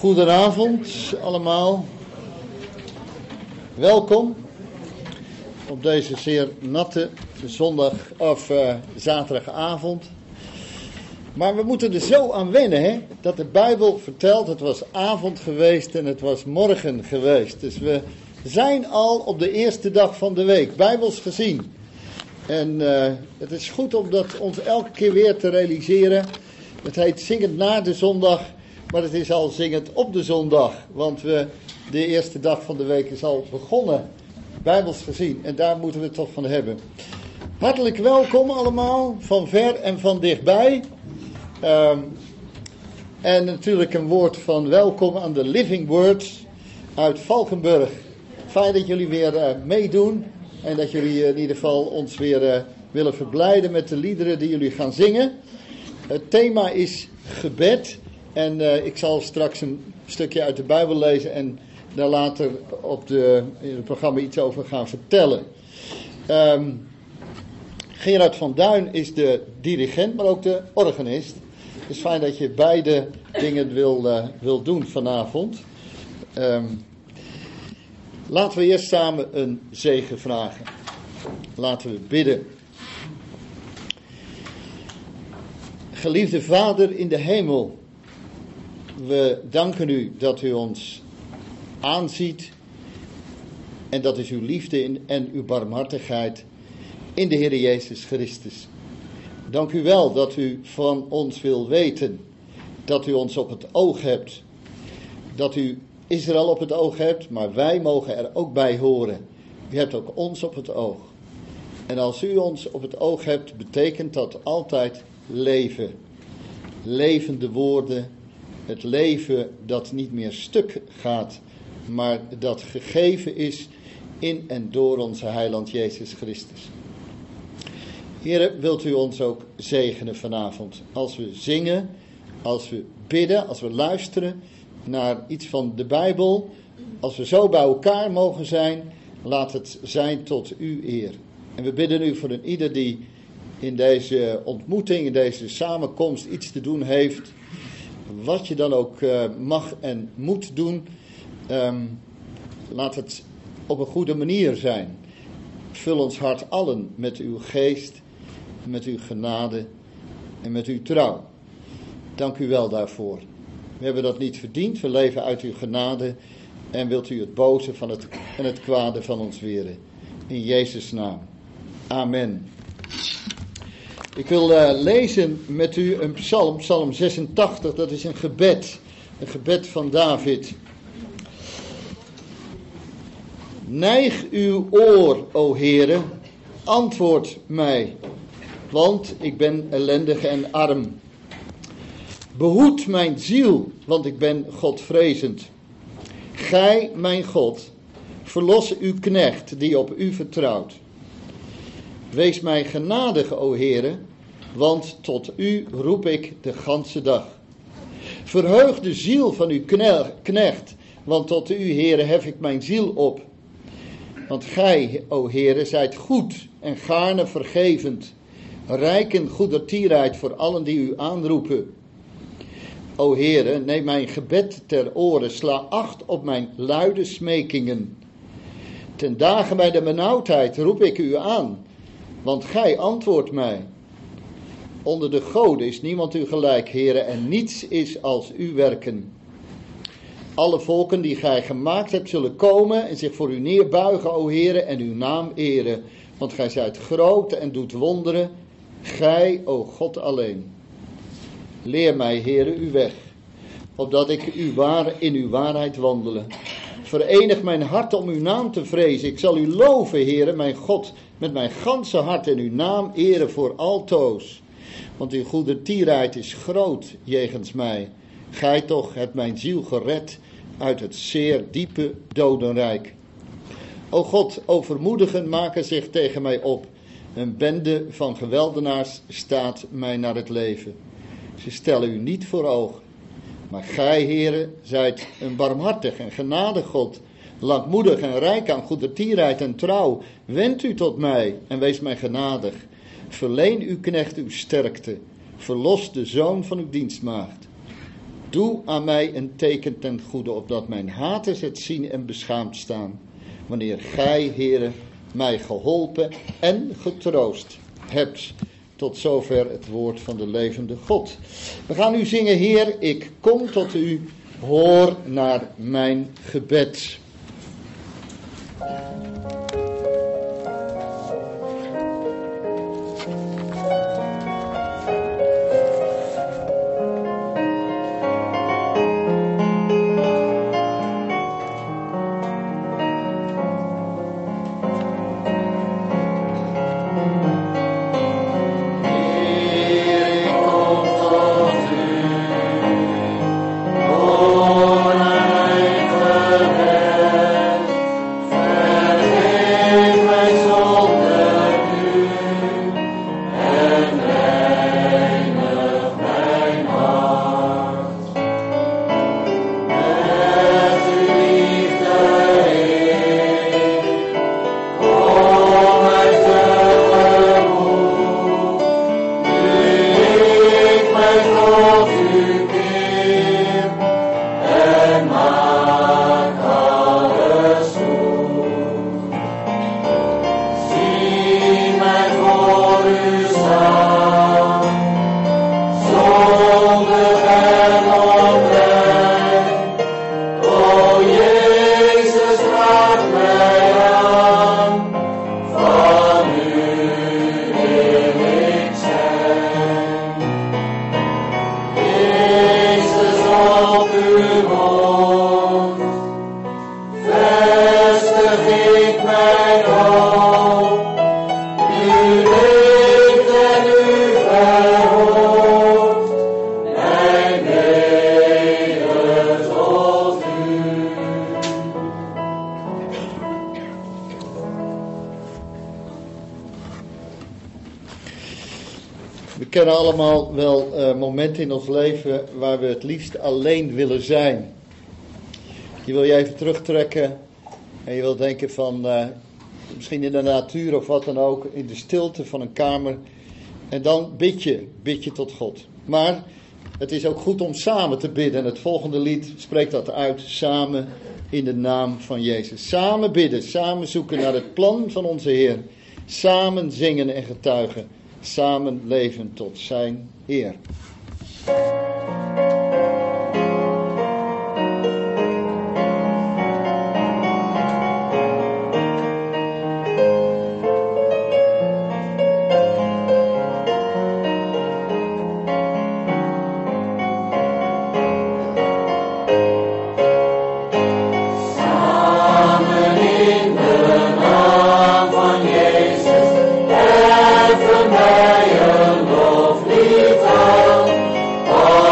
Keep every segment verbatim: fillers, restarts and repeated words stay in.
Goedenavond allemaal. Welkom op deze zeer natte zondag of uh, zaterdagavond. Maar we moeten er zo aan wennen, hè, dat de Bijbel vertelt, het was avond geweest en het was morgen geweest. Dus we zijn al op de eerste dag van de week, Bijbels gezien. En uh, het is goed om dat ons elke keer weer te realiseren. Het heet zingend na de zondag, maar het is al zingend op de zondag. Want we, de eerste dag van de week is al begonnen, Bijbels gezien. En daar moeten we het toch van hebben. Hartelijk welkom allemaal, van ver en van dichtbij. Um, en natuurlijk een woord van welkom aan de Living Words uit Valkenburg. Fijn dat jullie weer uh, meedoen. En dat jullie in ieder geval ons weer uh, willen verblijden met de liederen die jullie gaan zingen. Het thema is gebed. En uh, ik zal straks een stukje uit de Bijbel lezen en daar later op de, in het programma iets over gaan vertellen. Um, Gerard van Duin is de dirigent, maar ook de organist. Het is fijn dat je beide dingen wil, uh, wil doen vanavond. Um, laten we eerst samen een zegen vragen. Laten we bidden. Geliefde Vader in de hemel, we danken u dat u ons aanziet en dat is uw liefde in, en uw barmhartigheid in de Heer Jezus Christus. Dank u wel dat u van ons wil weten, dat u ons op het oog hebt, dat u Israël op het oog hebt, maar wij mogen er ook bij horen. U hebt ook ons op het oog. En als u ons op het oog hebt, betekent dat altijd leven. Levende woorden, het leven dat niet meer stuk gaat, maar dat gegeven is in en door onze heiland Jezus Christus. Heere, wilt u ons ook zegenen vanavond, als we zingen, als we bidden, als we luisteren naar iets van de Bijbel, als we zo bij elkaar mogen zijn, laat het zijn tot uw eer. En we bidden u voor een ieder die in deze ontmoeting, in deze samenkomst iets te doen heeft, wat je dan ook uh, mag en moet doen, um, laat het op een goede manier zijn. Vul ons hart allen met uw geest, met uw genade en met uw trouw. Dank u wel daarvoor. We hebben dat niet verdiend, we leven uit uw genade en wilt u het boze van het, en het kwade van ons weren. In Jezus' naam. Amen. Ik wil uh, lezen met u een psalm, psalm zesentachtig, dat is een gebed, een gebed van David. Neig uw oor, o Heere, antwoord mij, want ik ben ellendig en arm. Behoed mijn ziel, want ik ben Godvrezend. Gij, mijn God, verlos uw knecht die op u vertrouwt. Wees mij genadig, o Heere, want tot u roep ik de ganse dag. Verheug de ziel van uw knecht, want tot u, Heere, hef ik mijn ziel op. Want gij, o Heere, zijt goed en gaarne vergevend, rijk in goedertierheid voor allen die u aanroepen. O Heere, neem mijn gebed ter oren, sla acht op mijn luide smekingen. Ten dagen bij de benauwdheid roep ik u aan, want gij antwoordt mij. Onder de goden is niemand u gelijk, Heere, en niets is als uw werken. Alle volken die gij gemaakt hebt zullen komen en zich voor u neerbuigen, o Heere, en uw naam eren. Want gij zijt groot en doet wonderen, gij, o God alleen. Leer mij, Heere, uw weg, opdat ik uw waar, in uw waarheid wandelen. Verenig mijn hart om uw naam te vrezen. Ik zal u loven, Heere, mijn God, met mijn ganse hart en uw naam eren voor altoos. Want uw goedertierheid is groot jegens mij. Gij toch hebt mijn ziel gered uit het zeer diepe dodenrijk. O God, overmoedigen maken zich tegen mij op. Een bende van geweldenaars staat mij naar het leven. Ze stellen u niet voor ogen. Maar gij, Heere, zijt een barmhartig en genadig God, langmoedig en rijk aan goedertierheid en trouw. Wend u tot mij en wees mij genadig. Verleen uw knecht uw sterkte. Verlos de zoon van uw dienstmaagd. Doe aan mij een teken ten goede, opdat mijn haters het zien en beschaamd staan. Wanneer gij, Heere, mij geholpen en getroost hebt. Tot zover het woord van de levende God. We gaan nu zingen, Heer, ik kom tot u, hoor naar mijn gebed. We kennen allemaal wel uh, momenten in ons leven waar we het liefst alleen willen zijn. Je wil je even terugtrekken en je wil denken van, uh, misschien in de natuur of wat dan ook, in de stilte van een kamer. En dan bid je, bid je tot God. Maar het is ook goed om samen te bidden. En het volgende lied spreekt dat uit, samen in de naam van Jezus. Samen bidden, samen zoeken naar het plan van onze Heer. Samen zingen en getuigen. Samen leven tot zijn eer. Oh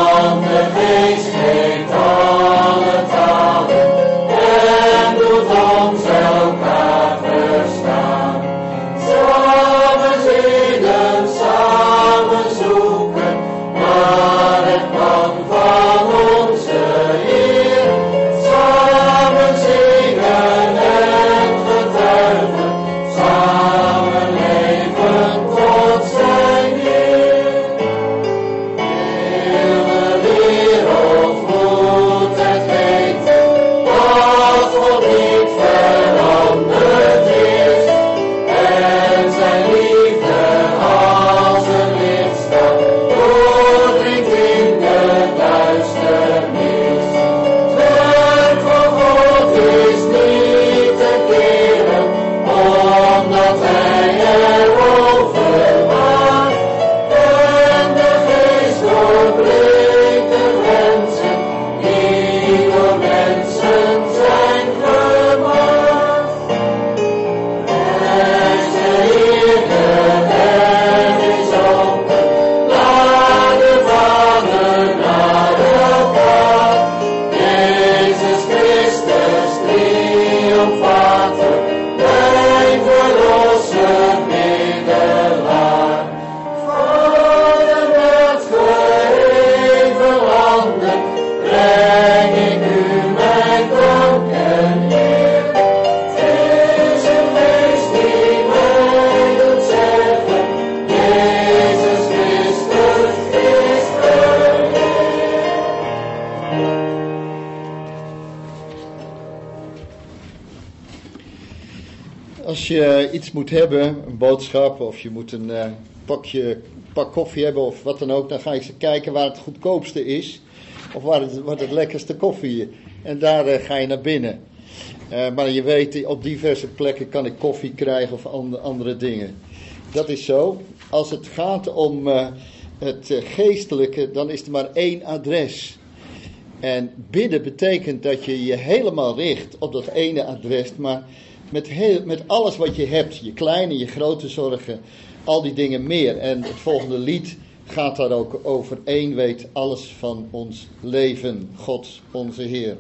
Als je iets moet hebben, een boodschap, of je moet een uh, pakje, pak koffie hebben of wat dan ook, dan ga je eens kijken waar het goedkoopste is. Of waar het, wat het lekkerste koffie is. En daar uh, ga je naar binnen. Uh, maar je weet, op diverse plekken kan ik koffie krijgen of and, andere dingen. Dat is zo. Als het gaat om uh, het uh, geestelijke, dan is er maar één adres. En bidden betekent dat je je helemaal richt op dat ene adres, maar met, heel, met alles wat je hebt, je kleine, je grote zorgen, al die dingen meer. En het volgende lied gaat daar ook over. Eén weet alles van ons leven, God onze Heer.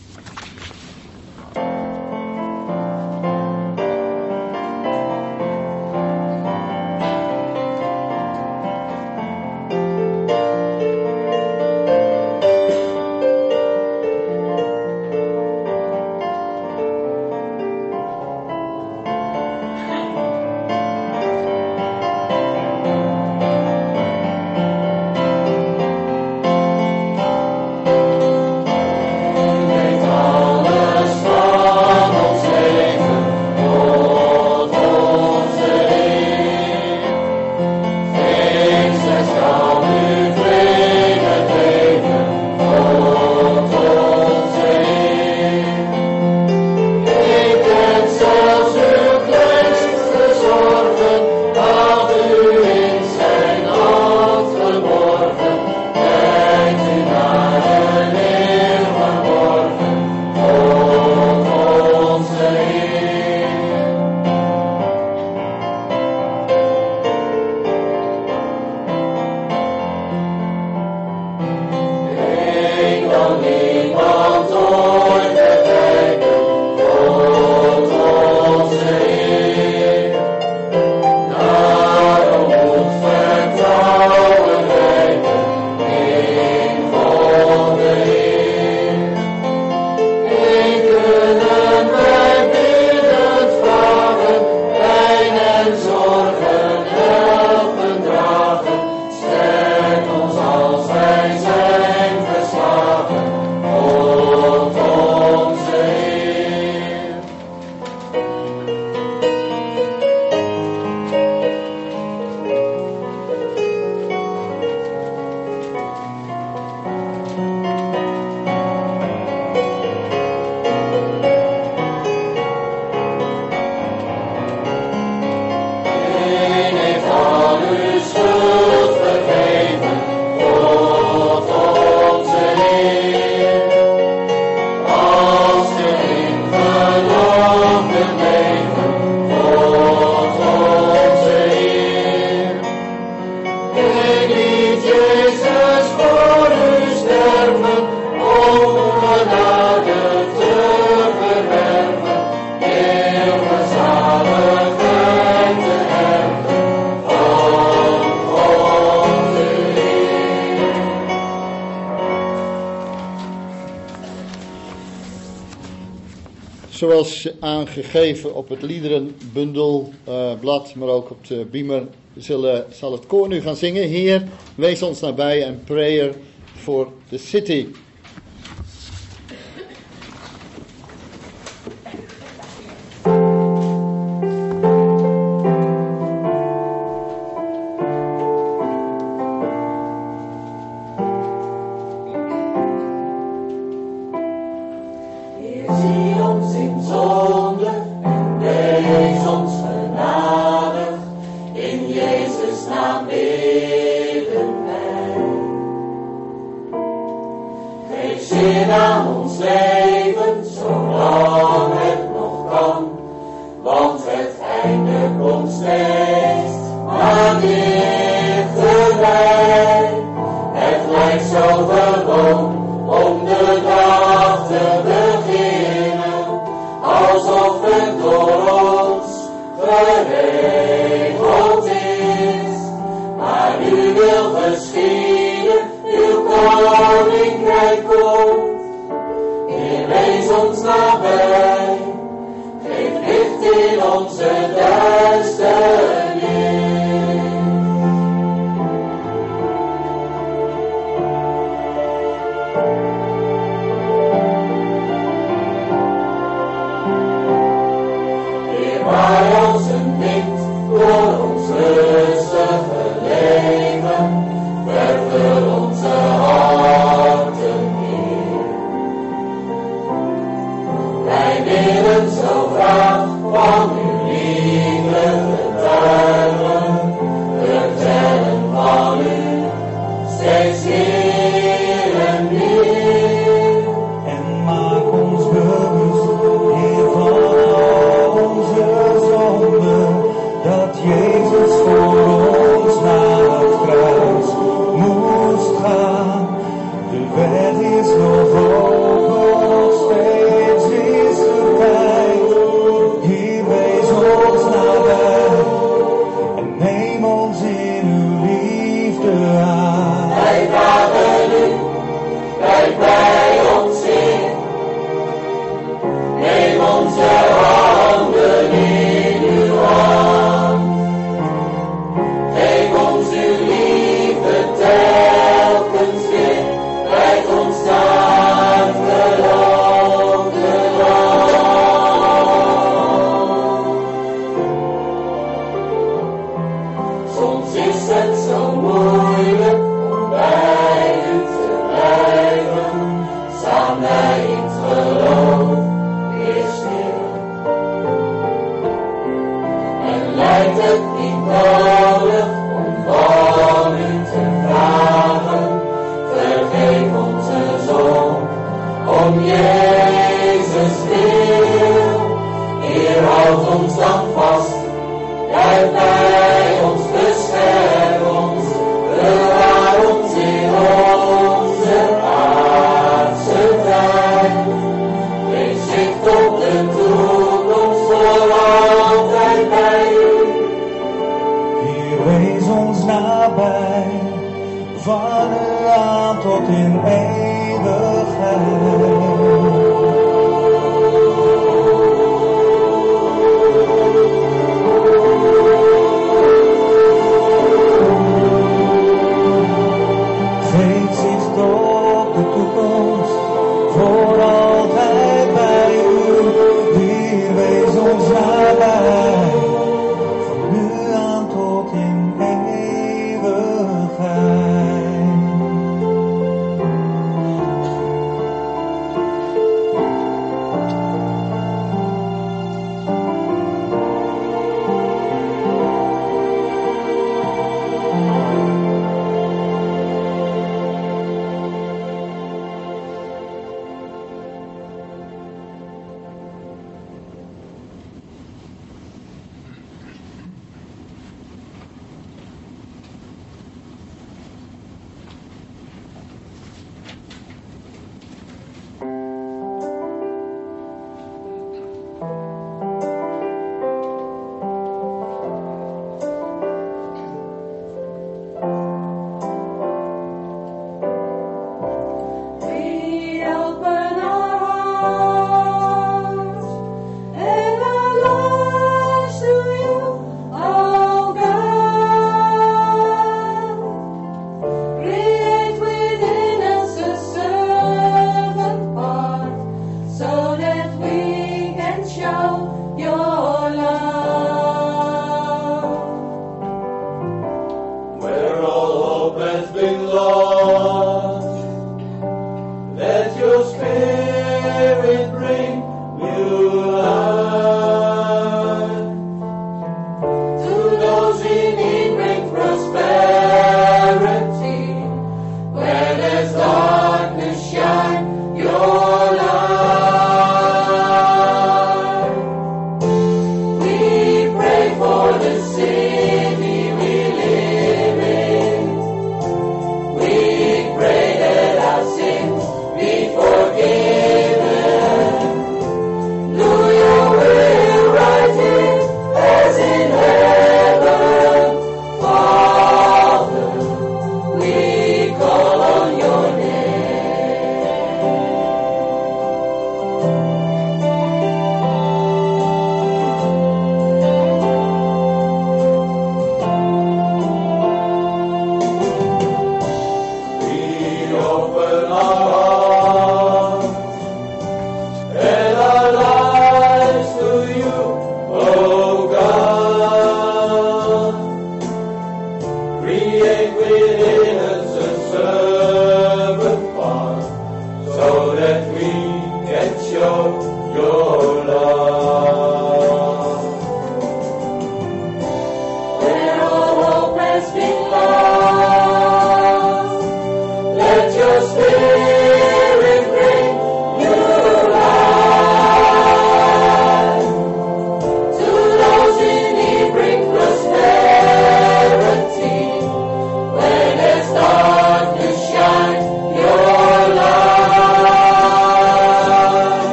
Zoals aangegeven op het liederenbundelblad, uh, maar ook op de beamer, zullen, zal het koor nu gaan zingen. Heer, wees ons nabij en prayer for the city. Heer,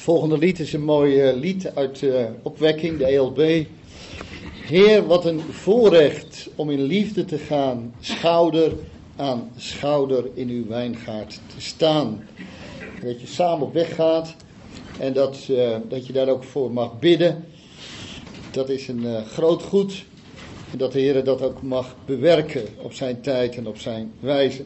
volgende lied is een mooi uh, lied uit uh, Opwekking, de E L B. Heer, wat een voorrecht om in liefde te gaan, schouder aan schouder in uw wijngaard te staan. Dat je samen op weg gaat en dat, uh, dat je daar ook voor mag bidden. Dat is een uh, groot goed. En dat de Heer dat ook mag bewerken op zijn tijd en op zijn wijze.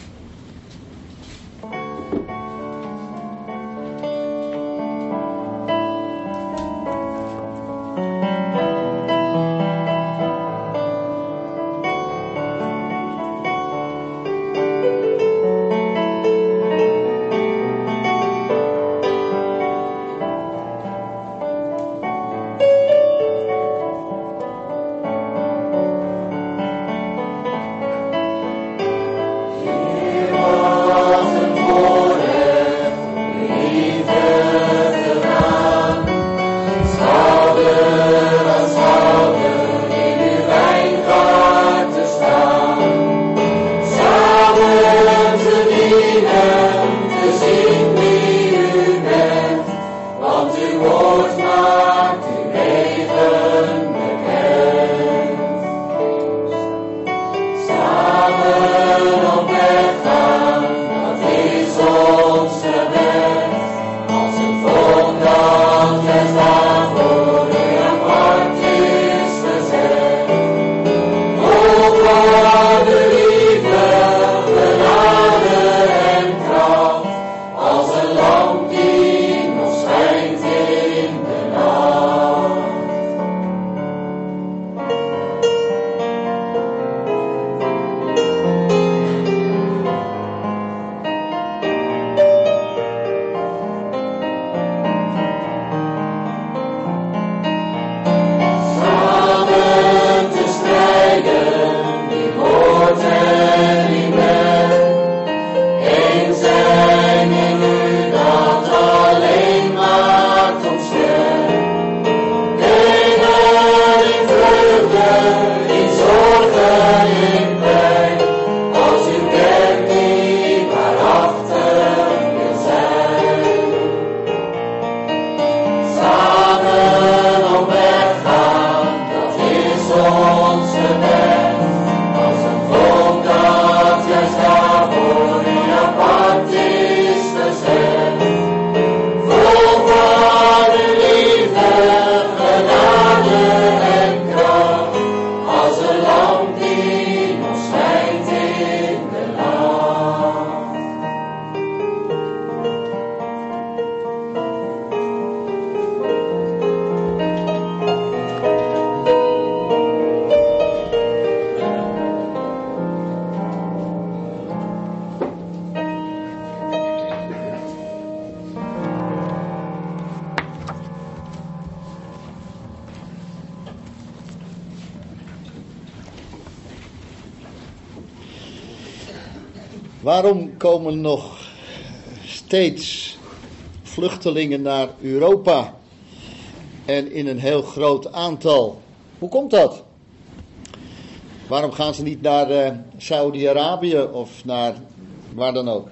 Waarom komen nog steeds vluchtelingen naar Europa en in een heel groot aantal? Hoe komt dat? Waarom gaan ze niet naar uh, Saudi-Arabië of naar waar dan ook?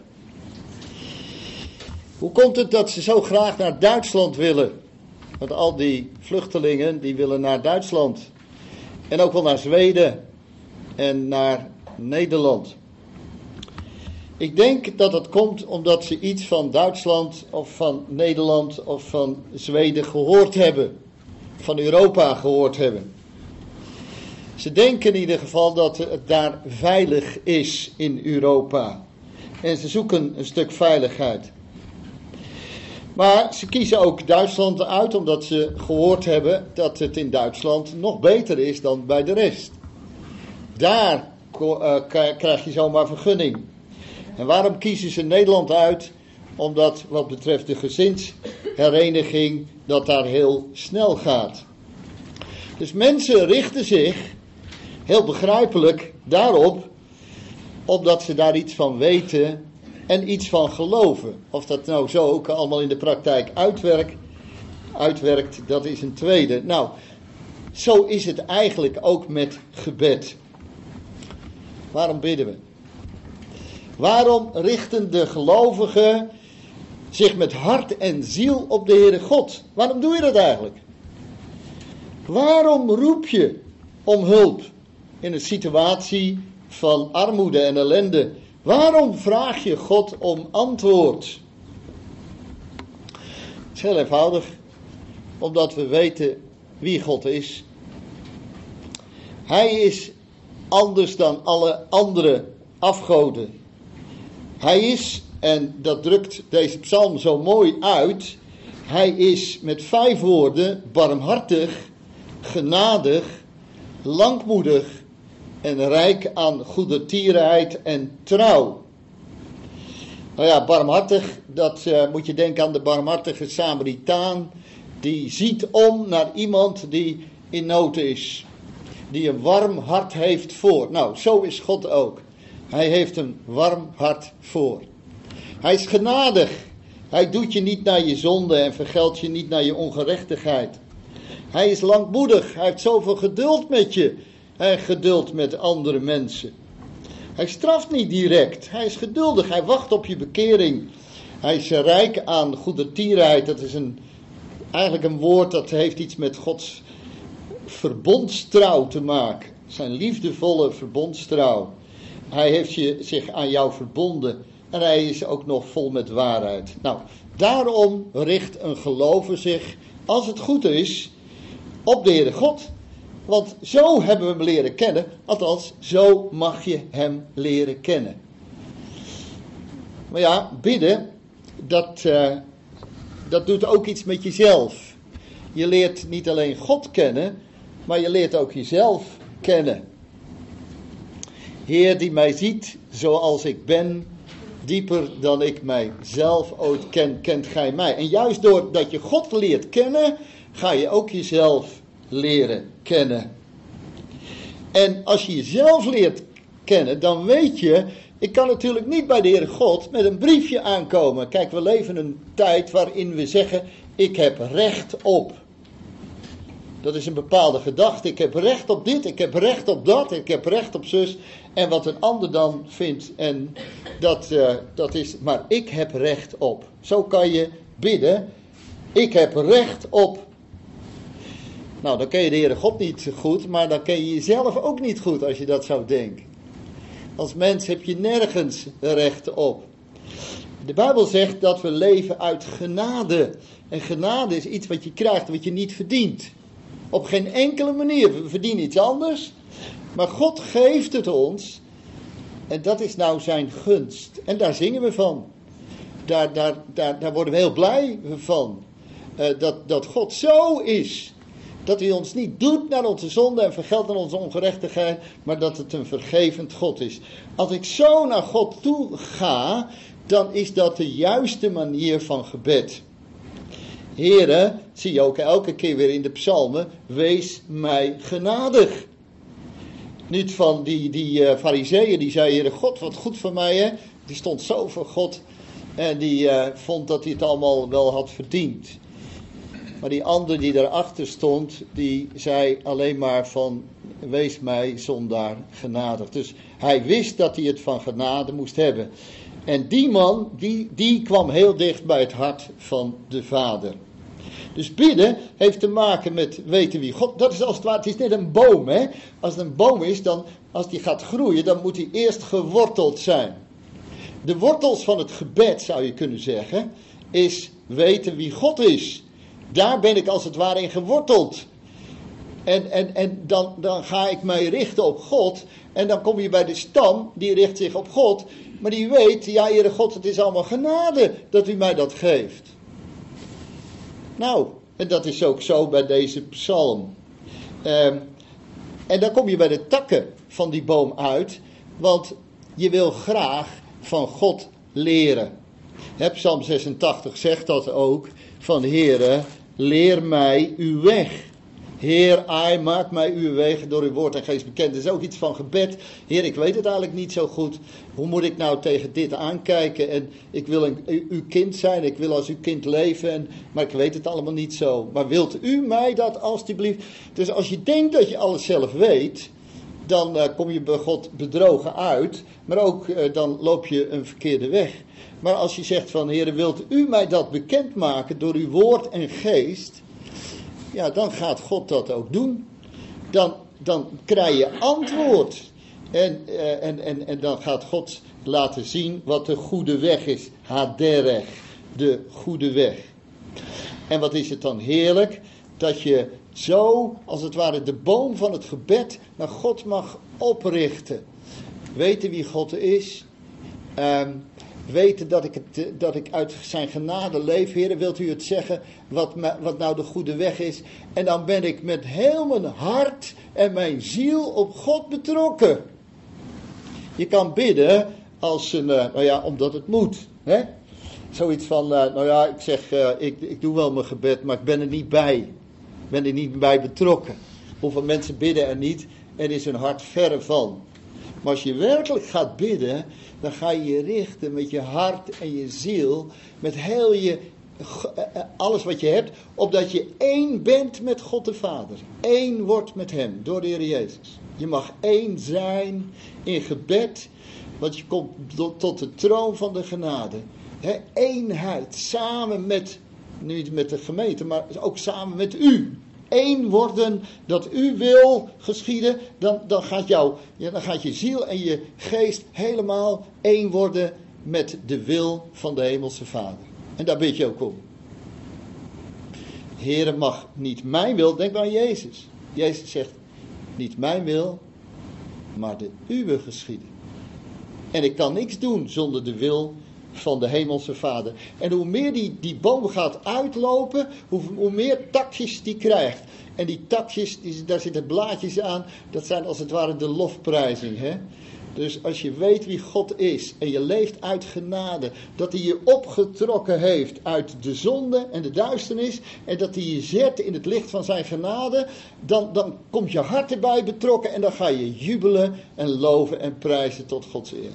Hoe komt het dat ze zo graag naar Duitsland willen? Want al die vluchtelingen die willen naar Duitsland en ook wel naar Zweden en naar Nederland. Ik denk dat het komt omdat ze iets van Duitsland of van Nederland of van Zweden gehoord hebben. Van Europa gehoord hebben. Ze denken in ieder geval dat het daar veilig is in Europa. En ze zoeken een stuk veiligheid. Maar ze kiezen ook Duitsland uit omdat ze gehoord hebben dat het in Duitsland nog beter is dan bij de rest. Daar uh, krijg je zomaar vergunning. En waarom kiezen ze Nederland uit? Omdat wat betreft de gezinshereniging dat daar heel snel gaat. Dus mensen richten zich, heel begrijpelijk, daarop, omdat ze daar iets van weten en iets van geloven. Of dat nou zo ook allemaal in de praktijk uitwerkt, uitwerkt, dat is een tweede. Nou, zo is het eigenlijk ook met gebed. Waarom bidden we? Waarom richten de gelovigen zich met hart en ziel op de Heere God. Waarom doe je dat eigenlijk? Waarom roep je om hulp in een situatie van armoede en ellende? Waarom vraag je God om antwoord? Het is heel eenvoudig, omdat we weten wie God is. Hij is anders dan alle andere afgoden. Hij is, en dat drukt deze psalm zo mooi uit, hij is met vijf woorden barmhartig, genadig, langmoedig en rijk aan goedertierenheid en trouw. Nou ja, barmhartig, dat uh, moet je denken aan de barmhartige Samaritaan, die ziet om naar iemand die in nood is. Die een warm hart heeft voor. Nou, zo is God ook. Hij heeft een warm hart voor. Hij is genadig. Hij doet je niet naar je zonde en vergeldt je niet naar je ongerechtigheid. Hij is langmoedig. Hij heeft zoveel geduld met je. En geduld met andere mensen. Hij straft niet direct. Hij is geduldig. Hij wacht op je bekering. Hij is rijk aan goedertierenheid. Dat is een, eigenlijk een woord dat heeft iets met Gods verbondstrouw te maken. Zijn liefdevolle verbondstrouw. Hij heeft je, zich aan jou verbonden. En hij is ook nog vol met waarheid. Nou, daarom richt een gelover zich, als het goed is, op de Heere God. Want zo hebben we hem leren kennen. Althans, zo mag je hem leren kennen. Maar ja, bidden, dat, uh, dat doet ook iets met jezelf. Je leert niet alleen God kennen, maar je leert ook jezelf kennen. Heer die mij ziet zoals ik ben, dieper dan ik mijzelf ooit ken, kent gij mij. En juist doordat je God leert kennen, ga je ook jezelf leren kennen. En als je jezelf leert kennen, dan weet je, ik kan natuurlijk niet bij de Heere God met een briefje aankomen. Kijk, we leven een tijd waarin we zeggen, ik heb recht op. Dat is een bepaalde gedachte. Ik heb recht op dit, ik heb recht op dat, ik heb recht op zus. En wat een ander dan vindt, en dat, uh, dat is, maar ik heb recht op. Zo kan je bidden, ik heb recht op. Nou, dan ken je de Heere God niet goed, maar dan ken je jezelf ook niet goed als je dat zou denken. Als mens heb je nergens recht op. De Bijbel zegt dat we leven uit genade. En genade is iets wat je krijgt, wat je niet verdient. Op geen enkele manier. We verdienen iets anders. Maar God geeft het ons. En dat is nou zijn gunst. En daar zingen we van. Daar, daar, daar, daar worden we heel blij van. Uh, dat, dat God zo is. Dat hij ons niet doet naar onze zonde en vergeldt aan onze ongerechtigheid. Maar dat het een vergevend God is. Als ik zo naar God toe ga, dan is dat de juiste manier van gebed. Heere, zie je ook elke keer weer in de psalmen, wees mij genadig. Niet van die, die uh, fariseeën die zeiden, Heere God, wat goed van mij, hè. Die stond zo voor God en die uh, vond dat hij het allemaal wel had verdiend. Maar die ander die daarachter stond, die zei alleen maar van, wees mij zondaar genadig. Dus hij wist dat hij het van genade moest hebben. En die man, die, die kwam heel dicht bij het hart van de Vader. Dus bidden heeft te maken met weten wie God. Dat is als het ware, het is net een boom, hè. Als het een boom is, dan, als die gaat groeien, dan moet die eerst geworteld zijn. De wortels van het gebed, zou je kunnen zeggen, is weten wie God is. Daar ben ik als het ware in geworteld. En, en, en dan, dan ga ik mij richten op God. En dan kom je bij de stam, die richt zich op God. Maar die weet, ja Heere God, het is allemaal genade dat u mij dat geeft. Nou, en dat is ook zo bij deze psalm. Um, en dan kom je bij de takken van die boom uit. Want je wil graag van God leren. He, Psalm zesentachtig zegt dat ook. Van Heere, leer mij uw weg. Heer, ai, maak mij uw wegen door uw woord en geest bekend. Dat is ook iets van gebed. Heer, ik weet het eigenlijk niet zo goed. Hoe moet ik nou tegen dit aankijken? En ik wil een, u, uw kind zijn. Ik wil als uw kind leven. En, maar ik weet het allemaal niet zo. Maar wilt u mij dat alstublieft? Dus als je denkt dat je alles zelf weet. dan uh, kom je bij God bedrogen uit, maar ook uh, dan loop je een verkeerde weg. Maar als je zegt van, Heere, wilt u mij dat bekendmaken door uw woord en geest, ja, dan gaat God dat ook doen. Dan, dan krijg je antwoord. En, uh, en, en, en dan gaat God laten zien wat de goede weg is. Haderech, de goede weg. En wat is het dan heerlijk, dat je zo, als het ware, de boom van het gebed naar God mag oprichten. Weten wie God is. Um, weten dat ik, het, dat ik uit zijn genade leef. Heer, wilt u het zeggen wat, wat nou de goede weg is? En dan ben ik met heel mijn hart en mijn ziel op God betrokken. Je kan bidden als een, uh, nou ja, omdat het moet. Hè? Zoiets van, uh, nou ja, ik zeg, uh, ik, ik doe wel mijn gebed, maar ik ben er niet bij. Ik ben er niet bij betrokken. Hoeveel mensen bidden er niet en is hun hart verre van. Maar als je werkelijk gaat bidden, dan ga je je richten met je hart en je ziel, met heel je, alles wat je hebt, opdat je één bent met God de Vader. Eén wordt met hem, door de Heer Jezus. Je mag één zijn in gebed, want je komt tot de troon van de genade. He, eenheid, samen met, niet met de gemeente, maar ook samen met u. Eén worden, dat u wil geschieden, dan, dan, gaat jou, ja, dan gaat je ziel en je geest helemaal één worden met de wil van de Hemelse Vader. En daar bid je ook om. Heere, mag niet mijn wil, denk maar aan Jezus. Jezus zegt, niet mijn wil, maar de uwe geschieden. En ik kan niks doen zonder de wil van de Hemelse Vader. En hoe meer die, die boom gaat uitlopen, hoe, hoe meer takjes die krijgt. En die takjes, die, daar zitten blaadjes aan, dat zijn als het ware de lofprijzing. Hè? Dus als je weet wie God is en je leeft uit genade, dat hij je opgetrokken heeft uit de zonde en de duisternis, en dat hij je zet in het licht van zijn genade, dan, dan komt je hart erbij betrokken en dan ga je jubelen en loven en prijzen tot Gods eer.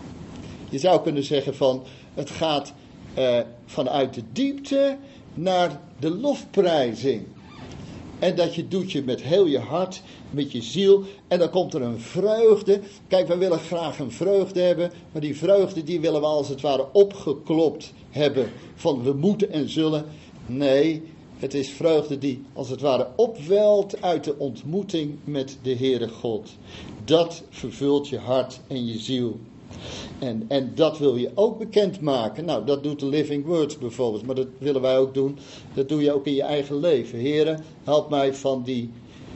Je zou kunnen zeggen van, het gaat uh, vanuit de diepte naar de lofprijzing. En dat je doet je met heel je hart, met je ziel. En dan komt er een vreugde. Kijk, wij willen graag een vreugde hebben. Maar die vreugde die willen we als het ware opgeklopt hebben. Van we moeten en zullen. Nee, het is vreugde die als het ware opwelt uit de ontmoeting met de Heere God. Dat vervult je hart en je ziel. En, en dat wil je ook bekendmaken. Nou, dat doet de Living Words bijvoorbeeld. Maar dat willen wij ook doen. Dat doe je ook in je eigen leven. Heere, help mij van, die,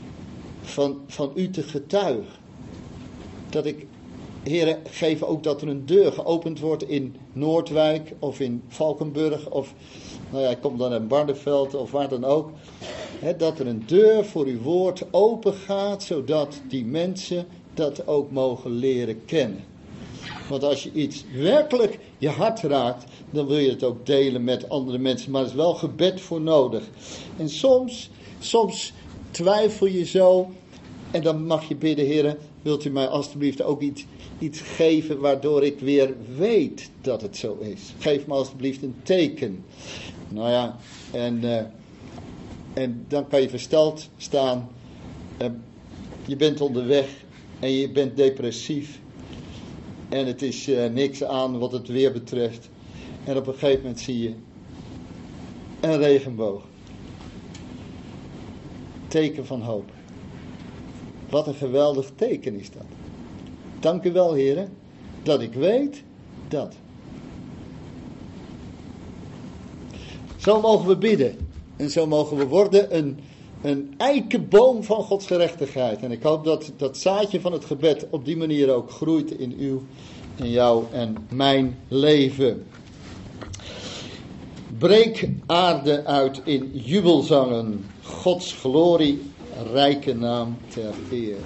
van, van u te getuigen. Dat ik, Heere, geef ook dat er een deur geopend wordt in Noordwijk of in Valkenburg. Of, nou ja, ik kom dan in Barneveld of waar dan ook. He, dat er een deur voor uw woord open gaat. Zodat die mensen dat ook mogen leren kennen. Want als je iets werkelijk je hart raakt, dan wil je het ook delen met andere mensen. Maar er is wel gebed voor nodig. En soms, soms twijfel je zo. En dan mag je bidden, Heere, wilt u mij alstublieft ook iets, iets geven waardoor ik weer weet dat het zo is. Geef me alstublieft een teken. Nou ja, en, uh, en dan kan je versteld staan. Uh, je bent onderweg en je bent depressief. En het is uh, niks aan wat het weer betreft. En op een gegeven moment zie je een regenboog. Teken van hoop. Wat een geweldig teken is dat. Dank u wel, heren, dat ik weet dat. Zo mogen we bidden. En zo mogen we worden een, een eikenboom van Gods gerechtigheid. En ik hoop dat dat zaadje van het gebed op die manier ook groeit in uw, in jou en mijn leven. Breek aarde uit in jubelzangen. Gods glorie, rijke naam ter eer.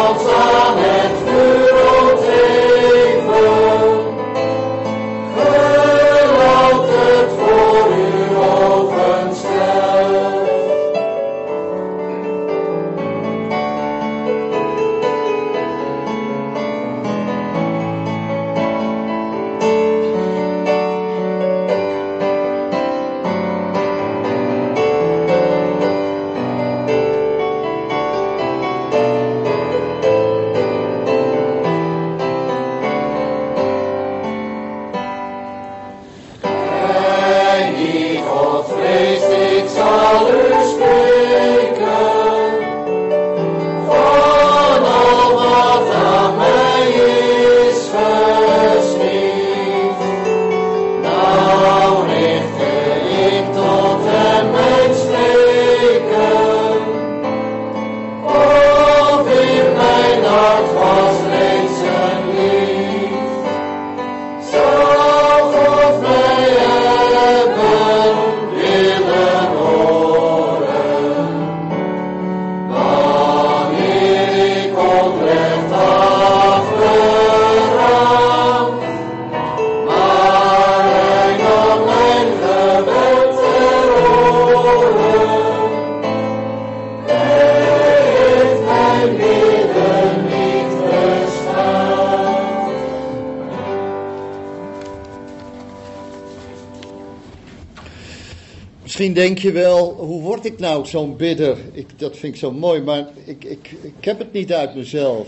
Misschien denk je wel, hoe word ik nou zo'n bidder? Ik, dat vind ik zo mooi, maar ik, ik, ik heb het niet uit mezelf.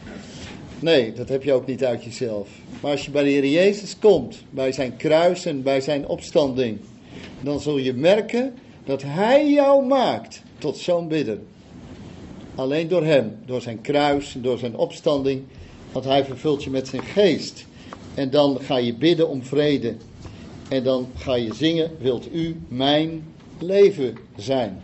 Nee, dat heb je ook niet uit jezelf. Maar als je bij de Heer Jezus komt, bij zijn kruis en bij zijn opstanding, dan zul je merken dat Hij jou maakt tot zo'n bidder. Alleen door Hem, door zijn kruis, door zijn opstanding, want Hij vervult je met zijn geest. En dan ga je bidden om vrede. En dan ga je zingen, wilt u mijn leven zijn?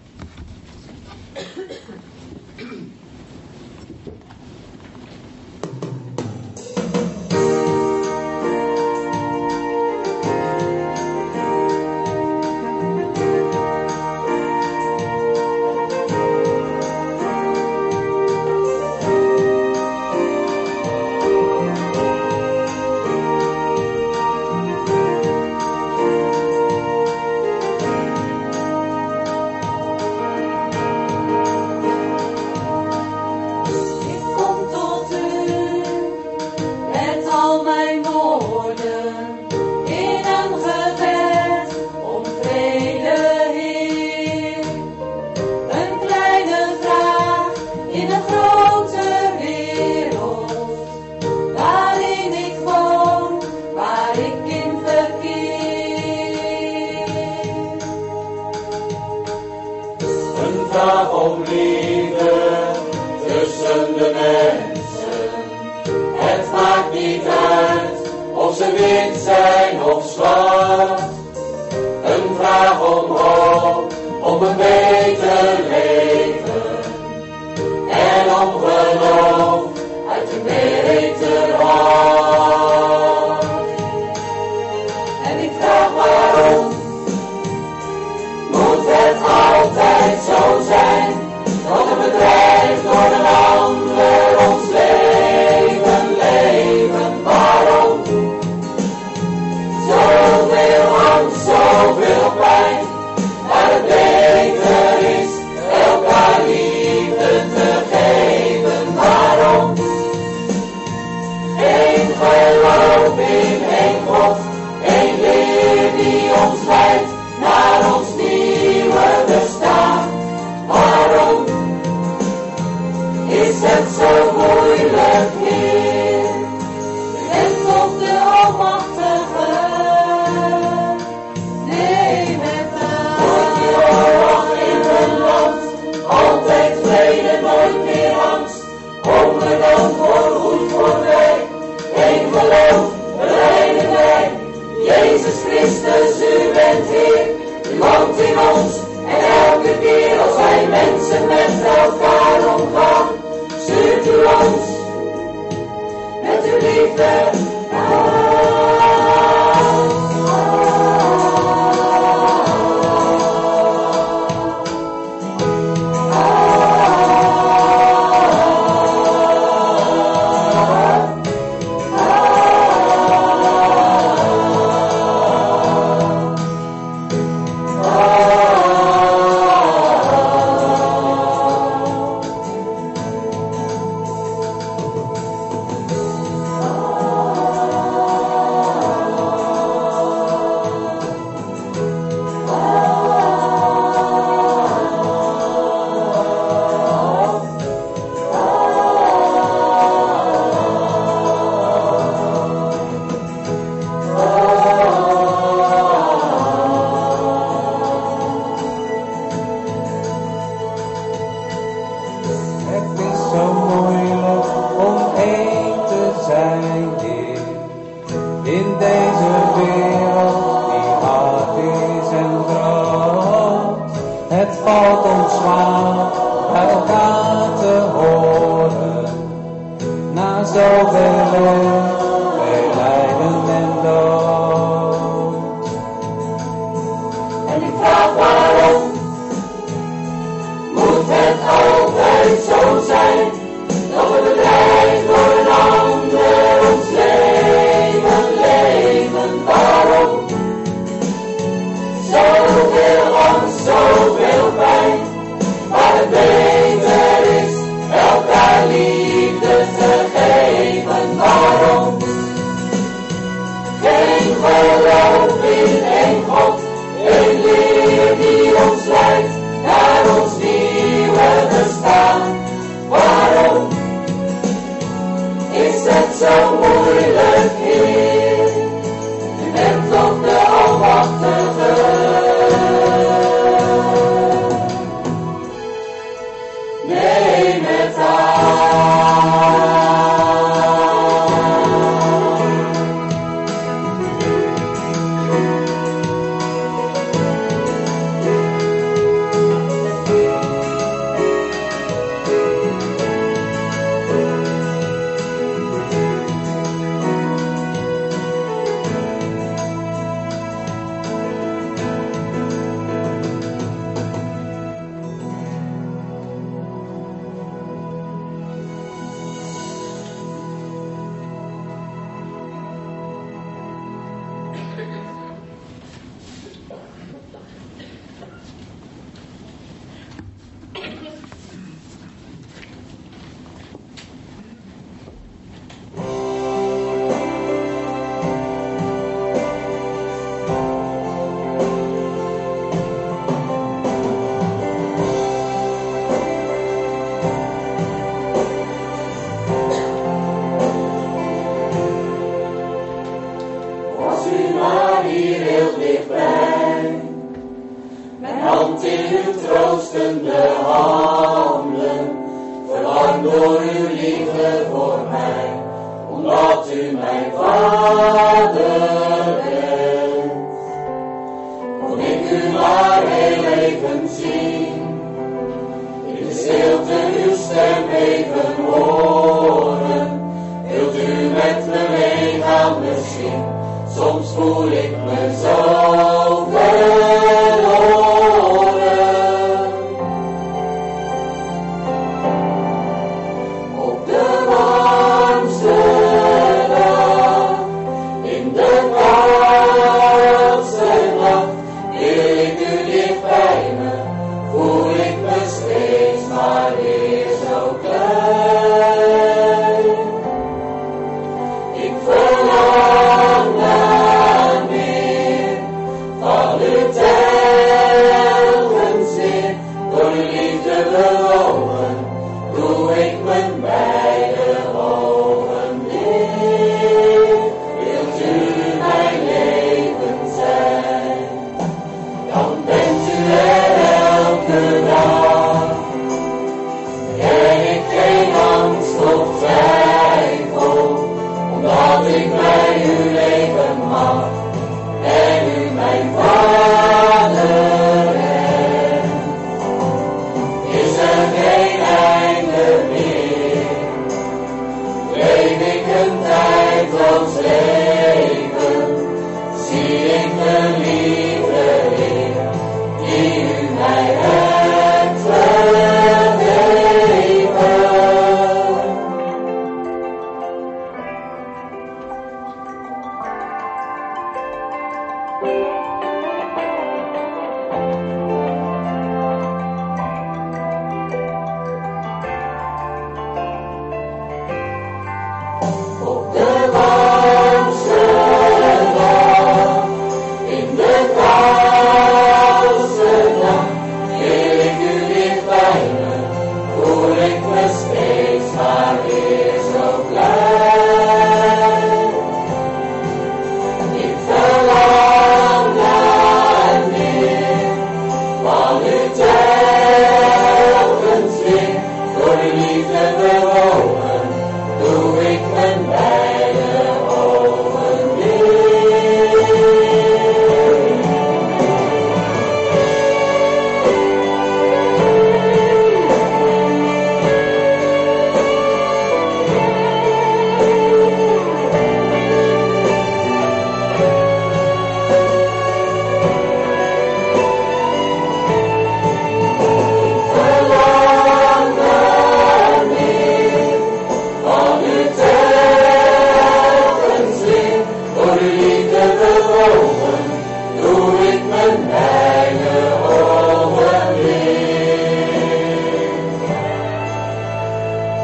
zoveel leed bij lijden en dood. En ik vraag waarom moet het altijd zo zijn dat we bedreigd door een ander ons leven leven? Waarom? Zoveel angst, zoveel pijn, maar het beter is elkaar liefde te geven. Waarom? Geen geloof in één God, één leer die ons leidt naar ons nieuwe bestaan. Waarom is het zo moeilijk, Heer? U bent toch de Almachtige. Neem het aan.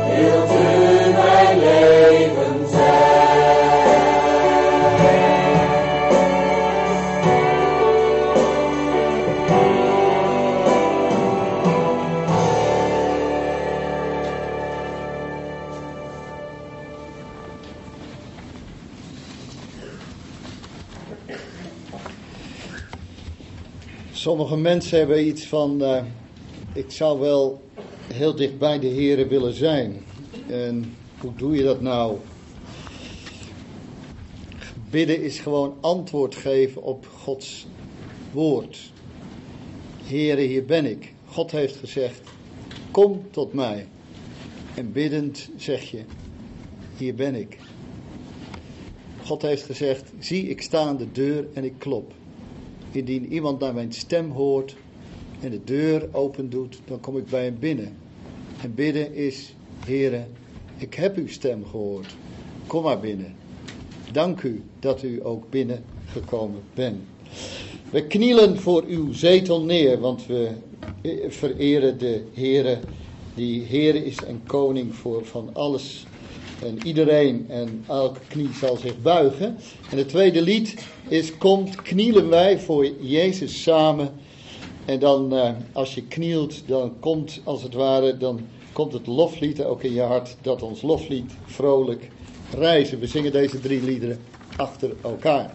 wilt u mijn leven zijn. Sommige mensen hebben iets van, uh, ik zou wel heel dicht bij de Here willen zijn. En hoe doe je dat nou? Bidden is gewoon antwoord geven op Gods woord. Here, hier ben ik. God heeft gezegd, kom tot mij. En biddend zeg je, hier ben ik. God heeft gezegd, zie ik sta aan de deur en ik klop. Indien iemand naar mijn stem hoort en de deur open doet, dan kom ik bij hem binnen. En bidden is, Heere, ik heb uw stem gehoord. Kom maar binnen. Dank u dat u ook binnengekomen bent. We knielen voor uw zetel neer, want we vereren de Heere, die Heere is en koning voor van alles en iedereen, en elke knie zal zich buigen. En het tweede lied is, komt, knielen wij voor Jezus samen. En dan, uh, als je knielt, dan komt, als het ware, dan komt het loflied ook in je hart, dat ons loflied vrolijk reizen. We zingen deze drie liederen achter elkaar.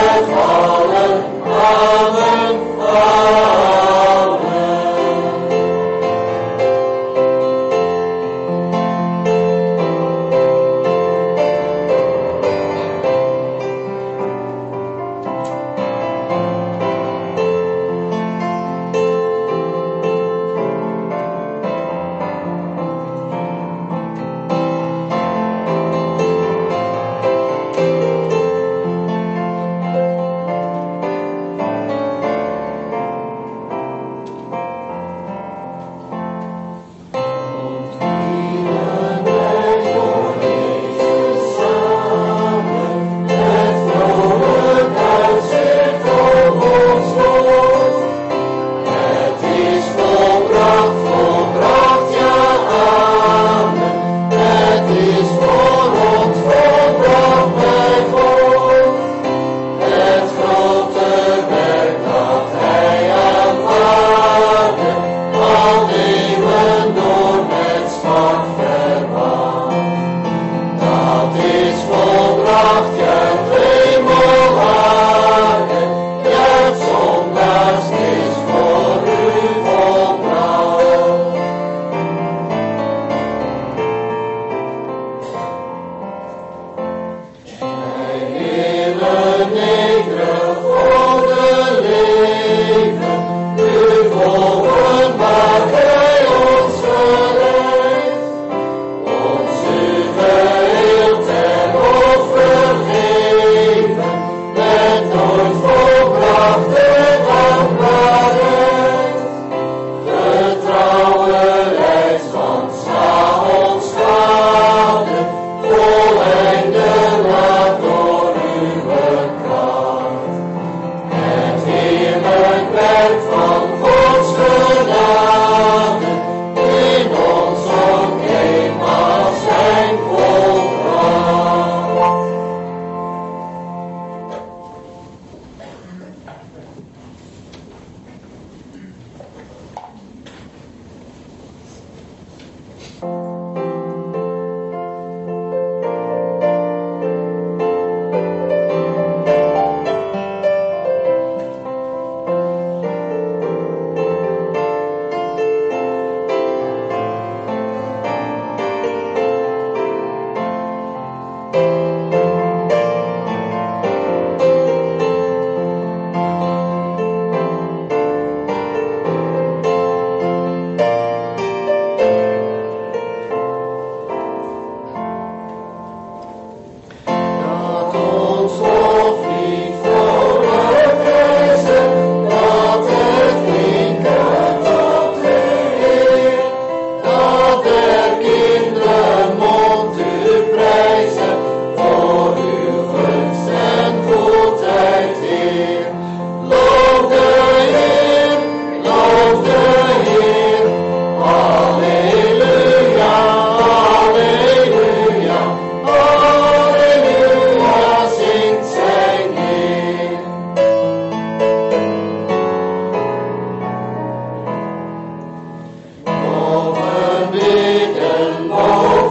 Amen, amen.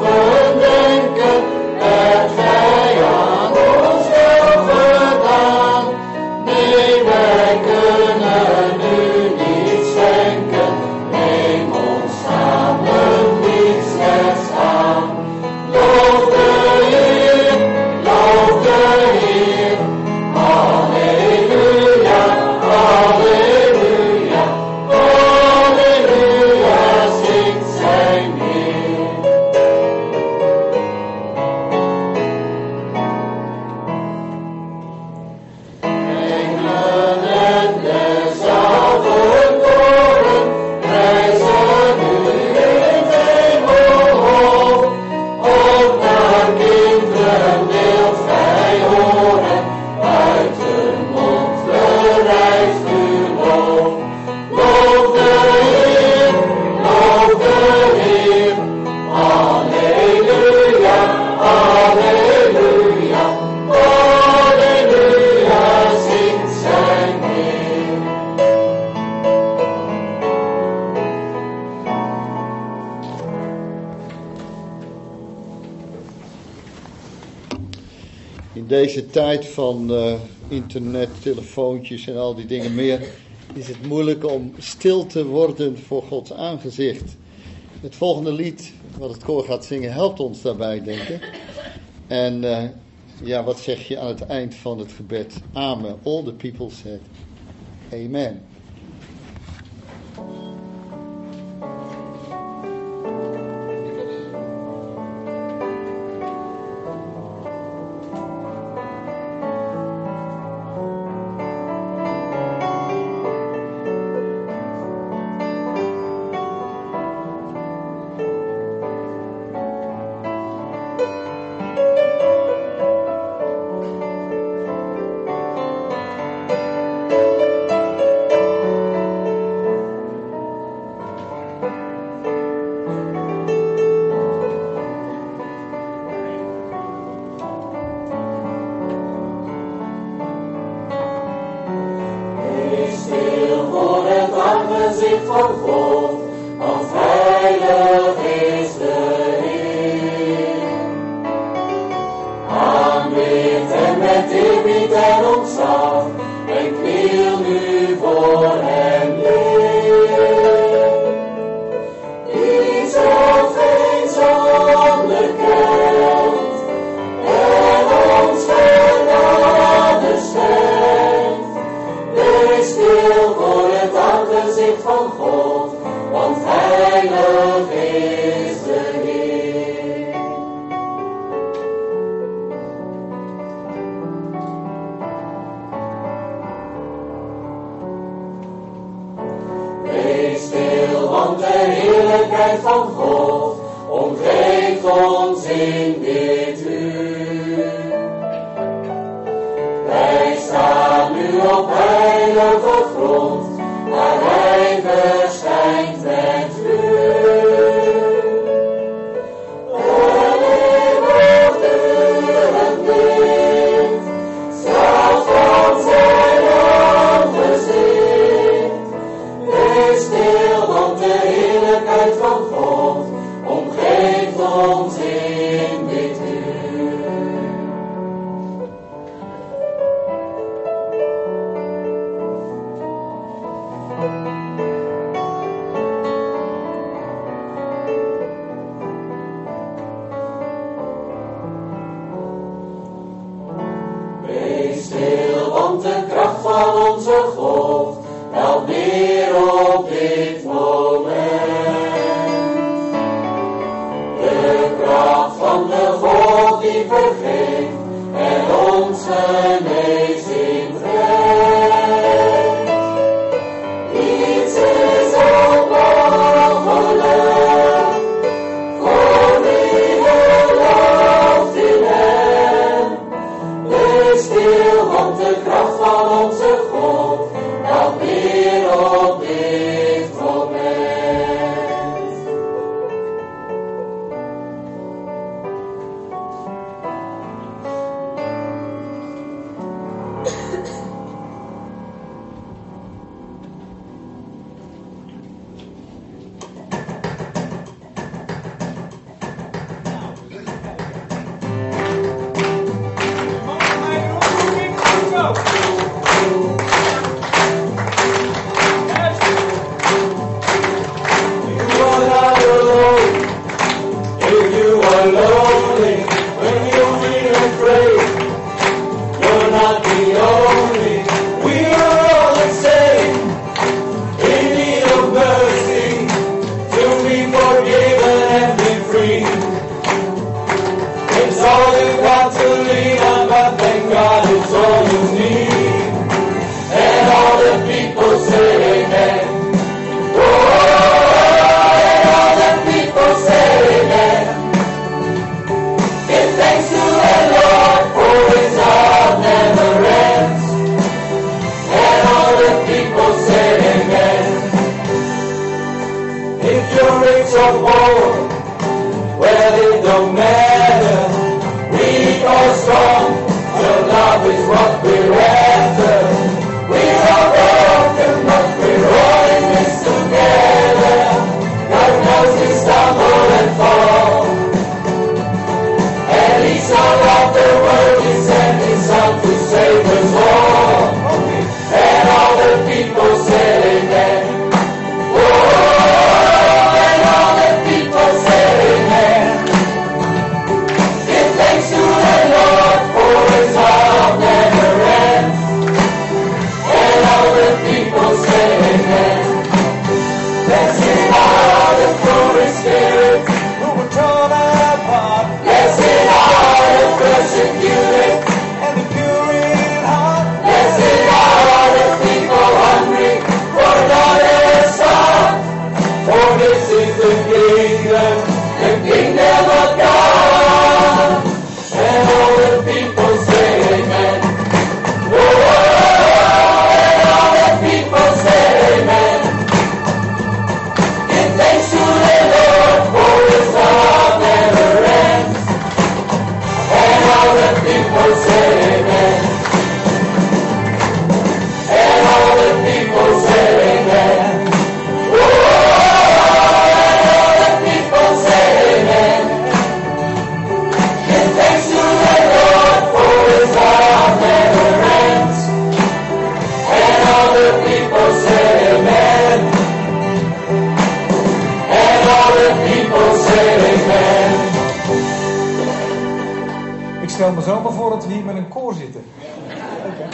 bedenken, hebt gij aan ons wel gedaan. Nee, wij kunnen u niet schenken, neem ons samen niet slechts aan. Loof de Heer, loof de Heer, halleluja, halleluja, halleluja, zingt zijn Heer. Engelen en de zalverkoren prijzen u in hemelhoog. Ook naar kinderen wilt gij horen, uit hun mond verrijst uw lof. Loof de Heer, loof de Heer, halleluja, halleluja, halleluja, zingt zijn Heer. In deze tijd van uh, internet, telefoontjes en al die dingen meer, is het moeilijk om stil te worden voor Gods aangezicht. Het volgende lied, wat het koor gaat zingen, helpt ons daarbij, denk ik. En uh, ja, wat zeg je aan het eind van het gebed? Amen. All the people said, Amen. Wees stil voor het aangezicht van God, want heilig is de Heer. Aanbid hem met eerbied en ontzag, en kniel nu voor hem neer. Die zelf geen zonde kent, en ons genade schenkt. Wees stil voor het aangezicht van God, want heilig is de Heer. Wees stil, want de heerlijkheid van God omgeeft ons in dit uur. Wij staan nu op heilige grond, waar hij verschijnt met vuur. En eeuwigdurend licht straalt van zijn aangezicht. Wees stil, want de heerlijkheid van God omgeeft ons in dit uur. Wees stil, want de kracht van onze God daalt neer op dit moment. De kracht van de God die vergeeft en ons genezing brengt. Niets is onmogelijk voor wie gelooft in hem. Wees stil, want de kracht van onze God daalt neer op dit moment. lean on, but thank God it's all you need. And all the people say amen. Oh, and all the people say amen. Give thanks to the Lord, for his love never ends. And all the people say amen. If you're rich or poor, well, it don't matter. Weak or strong, your love is what we're after. We're all broken, but we're all in this together. God knows we stumble and fall. And he so loved the world, he sent his son to save us all. And all the people said amen. Oh, and all the people said amen. Give thanks to the Lord, for his love never ends. And all the people say amen. Blessed are the poor in spirit, who were torn apart, blessed are the persecuted, and the pure in heart. blessed are the people hungry for another song. For this is the kingdom, the kingdom of God. And all the people say amen. Oh, and all the people say amen. Give thanks to the Lord, for his love never ends. And all the people say amen. And all the people say amen. Oh, and all the people say amen. Give thanks to the Lord, for his love never ends. And all the people say amen. And all the people say amen. Ik stel me zo maar voor dat we hier met een koor zitten. Oké.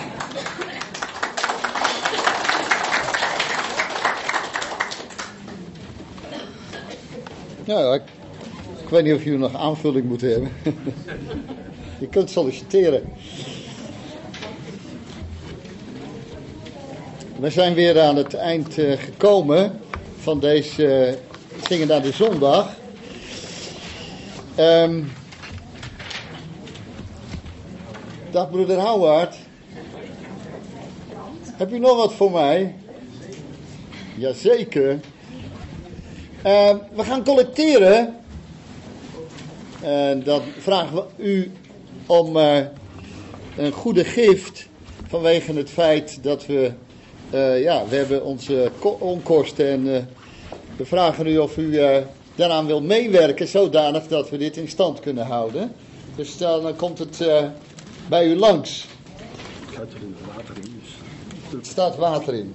Nou, ik, ik weet niet of jullie nog aanvulling moeten hebben. Je kunt solliciteren. We zijn weer aan het eind uh, gekomen van deze uh, Zingen naar de Zondag. Um, dag broeder Howard. Heb u nog wat voor mij? Jazeker. Uh, we gaan collecteren. En dan vragen we u om uh, een goede gift. Vanwege het feit dat we, uh, ja, we hebben onze ko- onkosten. En uh, we vragen u of u uh, daaraan wil meewerken. Zodanig dat we dit in stand kunnen houden. Dus dan, dan komt het uh, bij u langs. Staat er water in, dus. Er staat water in.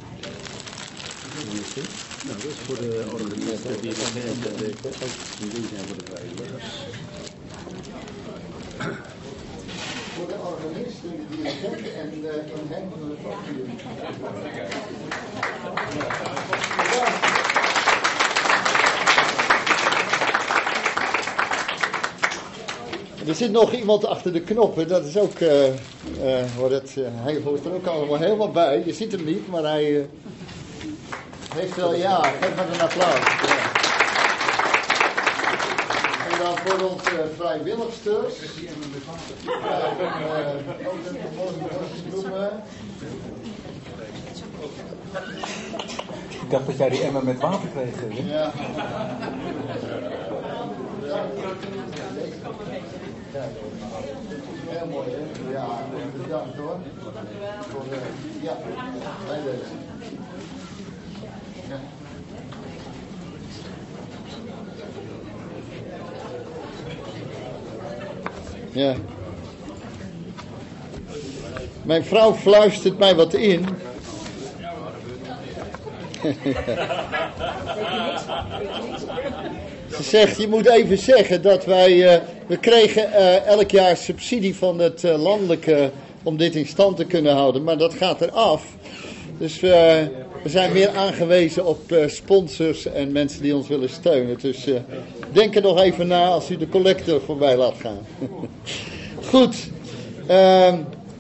Nou, dat is voor de organisten die het werken. Die dingen zijn voor de vrijwilligers. Voor de organisten die het werken en uh, in hen van de factuur. Er zit nog iemand achter de knoppen, dat is ook, uh, uh, hoort het, uh, hij hoort er ook allemaal helemaal bij. Je ziet hem niet, maar hij uh, heeft wel, ja, geef maar een applaus. Ja. En dan voor onze vrijwilligsters. Ja, uh, ook een bloemen. Ik dacht dat jij die emmer met water kreeg. Hè? Ja. Heel mooi, hè? Ja, bedankt hoor. Voor de, ja, bij deze. Ja. Ja. Mijn vrouw fluistert mij wat in. Ze zegt, je moet even zeggen dat wij, uh, we kregen uh, elk jaar subsidie van het uh, landelijke om dit in stand te kunnen houden, maar dat gaat eraf. Dus uh, we zijn meer aangewezen op uh, sponsors en mensen die ons willen steunen. Dus uh, denk er nog even na als u de collector voorbij laat gaan. Goed, Uh,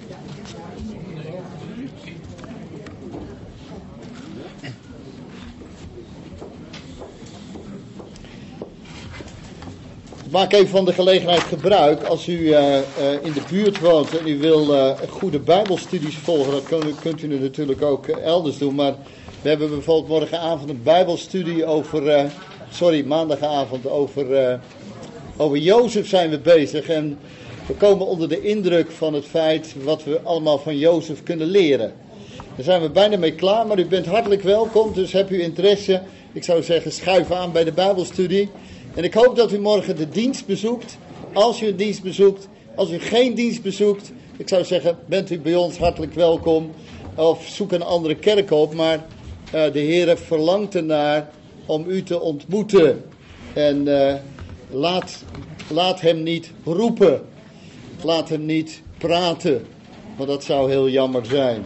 Maak even van de gelegenheid gebruik. Als u uh, uh, in de buurt woont en u wil uh, goede bijbelstudies volgen, dat kunt u, kunt u natuurlijk ook uh, elders doen. Maar we hebben bijvoorbeeld morgenavond een bijbelstudie over, uh, sorry, maandagavond over, uh, over Jozef zijn we bezig. En we komen onder de indruk van het feit wat we allemaal van Jozef kunnen leren. Daar zijn we bijna mee klaar, maar u bent hartelijk welkom. Dus heb u interesse, ik zou zeggen schuif aan bij de bijbelstudie. En ik hoop dat u morgen de dienst bezoekt. Als u een dienst bezoekt. Als u geen dienst bezoekt. Ik zou zeggen, bent u bij ons hartelijk welkom. Of zoek een andere kerk op. Maar uh, de Heer verlangt ernaar om u te ontmoeten. En uh, laat, laat hem niet roepen. Laat hem niet praten. Want dat zou heel jammer zijn.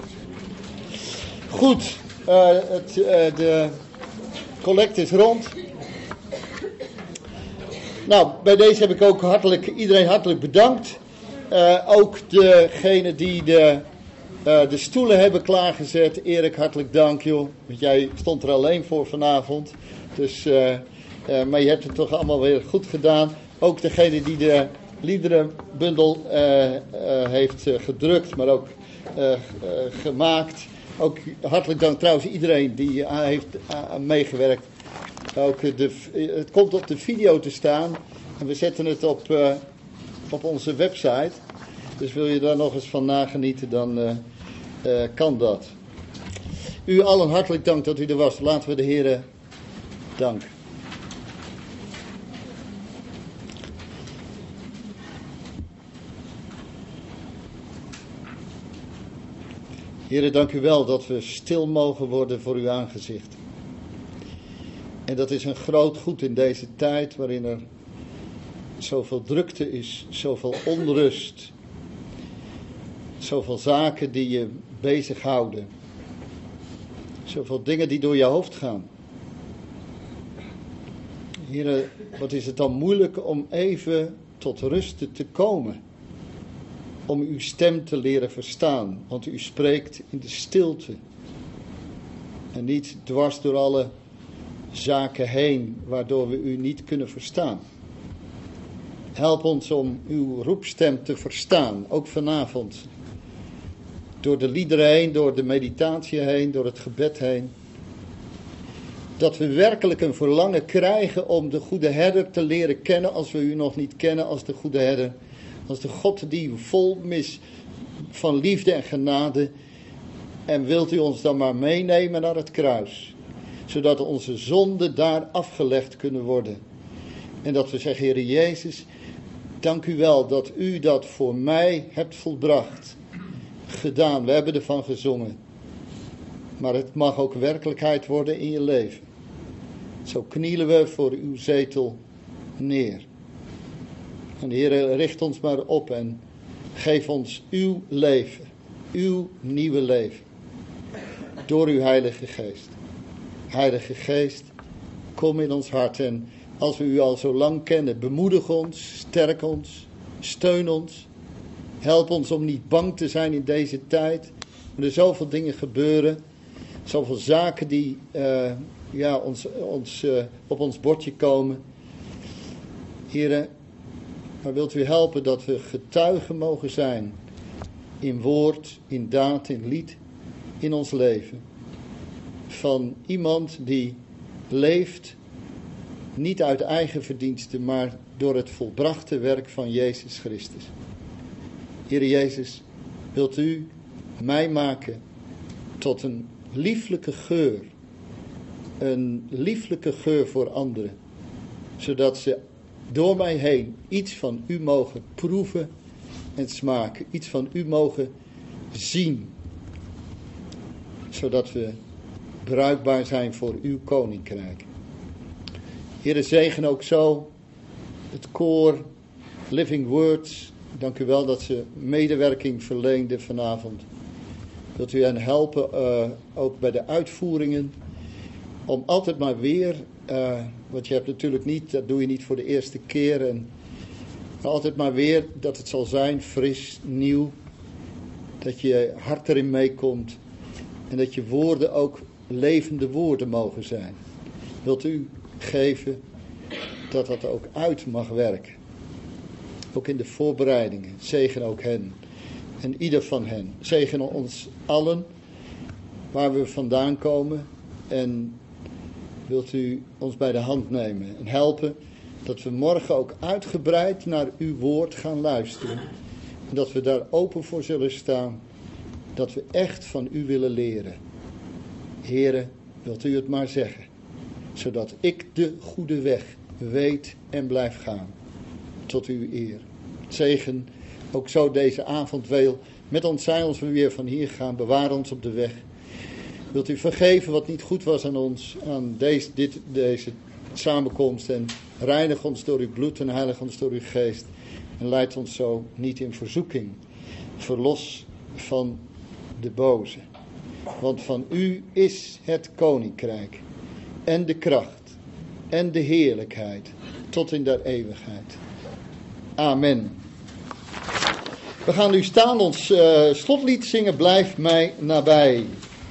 Goed. Uh, het, uh, de collect is rond. Nou, bij deze heb ik ook hartelijk, iedereen hartelijk bedankt. Uh, ook degene die de, uh, de stoelen hebben klaargezet. Erik, hartelijk dank joh. Want jij stond er alleen voor vanavond. Dus, uh, uh, maar je hebt het toch allemaal weer goed gedaan. Ook degene die de liederenbundel uh, uh, heeft uh, gedrukt, maar ook uh, uh, gemaakt. Ook hartelijk dank trouwens iedereen die uh, heeft uh, meegewerkt. Ook de, het komt op de video te staan en we zetten het op, uh, op onze website. Dus wil je daar nog eens van nagenieten, dan uh, uh, kan dat. U allen hartelijk dank dat u er was. Laten we de Heere danken. Heere, dank u wel dat we stil mogen worden voor uw aangezicht. En dat is een groot goed in deze tijd waarin er zoveel drukte is, zoveel onrust, zoveel zaken die je bezighouden, zoveel dingen die door je hoofd gaan. Heere, wat is het dan moeilijk om even tot rust te komen, om uw stem te leren verstaan, want u spreekt in de stilte en niet dwars door alle zaken heen, waardoor we u niet kunnen verstaan. Help ons om uw roepstem te verstaan, ook vanavond. Door de liederen heen, door de meditatie heen, door het gebed heen. Dat we werkelijk een verlangen krijgen om de goede herder te leren kennen, als we u nog niet kennen als de goede herder. Als de God die vol is van liefde en genade. En wilt u ons dan maar meenemen naar het kruis. Zodat onze zonden daar afgelegd kunnen worden. En dat we zeggen, Heere Jezus, dank u wel dat u dat voor mij hebt volbracht. Gedaan, we hebben ervan gezongen. Maar het mag ook werkelijkheid worden in je leven. Zo knielen we voor uw zetel neer. En Heere, richt ons maar op en geef ons uw leven. Uw nieuwe leven. Door uw Heilige Geest. Heilige Geest, kom in ons hart en als we u al zo lang kennen, bemoedig ons, sterk ons, steun ons. Help ons om niet bang te zijn in deze tijd. Er zoveel dingen gebeuren, zoveel zaken die uh, ja, ons, ons, uh, op ons bordje komen. Heere, maar wilt u helpen dat we getuigen mogen zijn in woord, in daad, in lied, in ons leven. Van iemand die leeft, niet uit eigen verdiensten, maar door het volbrachte werk van Jezus Christus. Heere Jezus, wilt u mij maken tot een lieflijke geur. Een lieflijke geur voor anderen. Zodat ze door mij heen iets van u mogen proeven en smaken. Iets van u mogen zien. Zodat we bruikbaar zijn voor uw koninkrijk. Heere, zegen ook zo het koor Living Words. Dank u wel dat ze medewerking verleenden vanavond. Wilt u hen helpen, uh, ook bij de uitvoeringen, om altijd maar weer, uh, want je hebt natuurlijk niet, dat doe je niet voor de eerste keer. En Maar altijd maar weer dat het zal zijn, fris, nieuw. Dat je hart erin meekomt. En dat je woorden ook levende woorden mogen zijn. Wilt u geven dat dat ook uit mag werken. Ook in de voorbereidingen. Zegen ook hen. En ieder van hen. Zegen ons allen. Waar we vandaan komen. En wilt u ons bij de hand nemen. En helpen. Dat we morgen ook uitgebreid naar uw woord gaan luisteren. En dat we daar open voor zullen staan. Dat we echt van u willen leren. Here, wilt u het maar zeggen. Zodat ik de goede weg weet en blijf gaan. Tot uw eer. Zegen ook zo deze avond wil met ons zijn als we weer van hier gaan. Bewaar ons op de weg. Wilt u vergeven wat niet goed was aan ons. Aan deze, dit, deze samenkomst. En reinig ons door uw bloed en heilig ons door uw geest. En leid ons zo niet in verzoeking. Verlos van de boze. Want van u is het koninkrijk. En de kracht. En de heerlijkheid. Tot in der eeuwigheid. Amen. We gaan nu staan ons uh, slotlied zingen. Blijf mij nabij.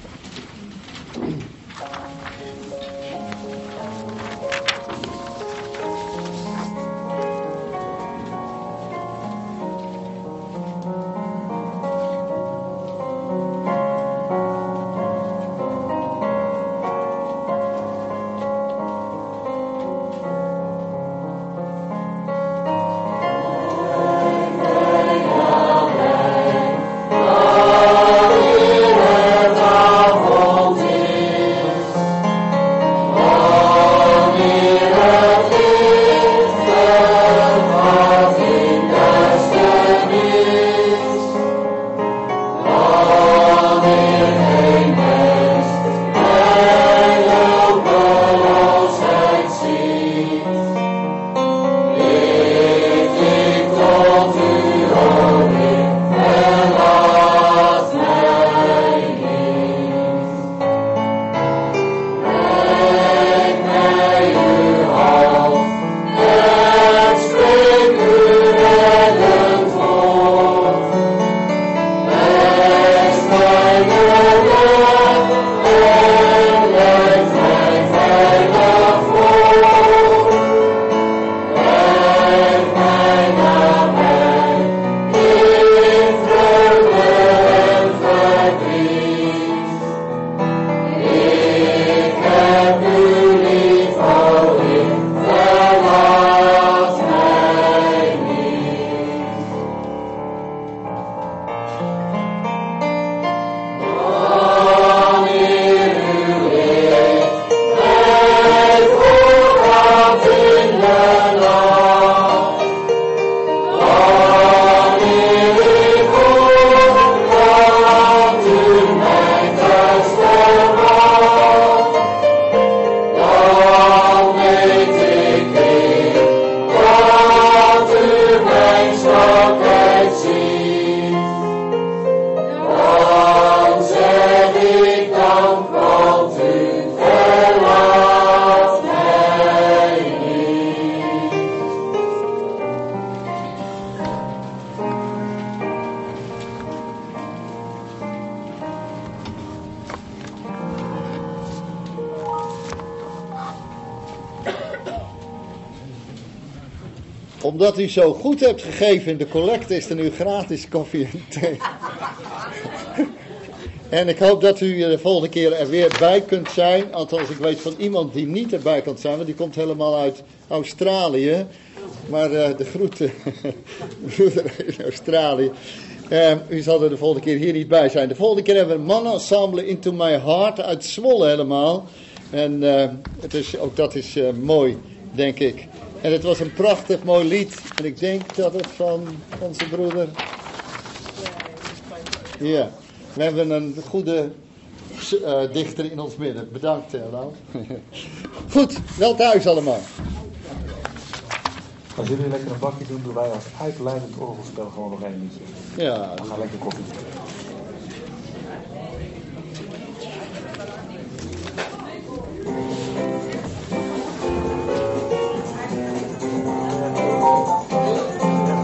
Omdat u zo goed hebt gegeven in de collecte is er nu gratis koffie en thee. En ik hoop dat u de volgende keer er weer bij kunt zijn. Althans, ik weet van iemand die niet erbij kan zijn, want die komt helemaal uit Australië. Maar uh, de groeten, broeder in Australië. Uh, u zal er de volgende keer hier niet bij zijn. De volgende keer hebben we een mannenensemble Into My Heart uit Zwolle helemaal. En uh, het is, ook dat is uh, mooi, denk ik. En het was een prachtig mooi lied. En ik denk dat het van onze broeder... Ja, we hebben een goede uh, dichter in ons midden. Bedankt, Lau. Goed, wel thuis allemaal. Als jullie lekker een bakje doen, doen wij als uitleidend orgelspel gewoon nog één liedje. Ja. We gaan lekker koffie drinken. Ja.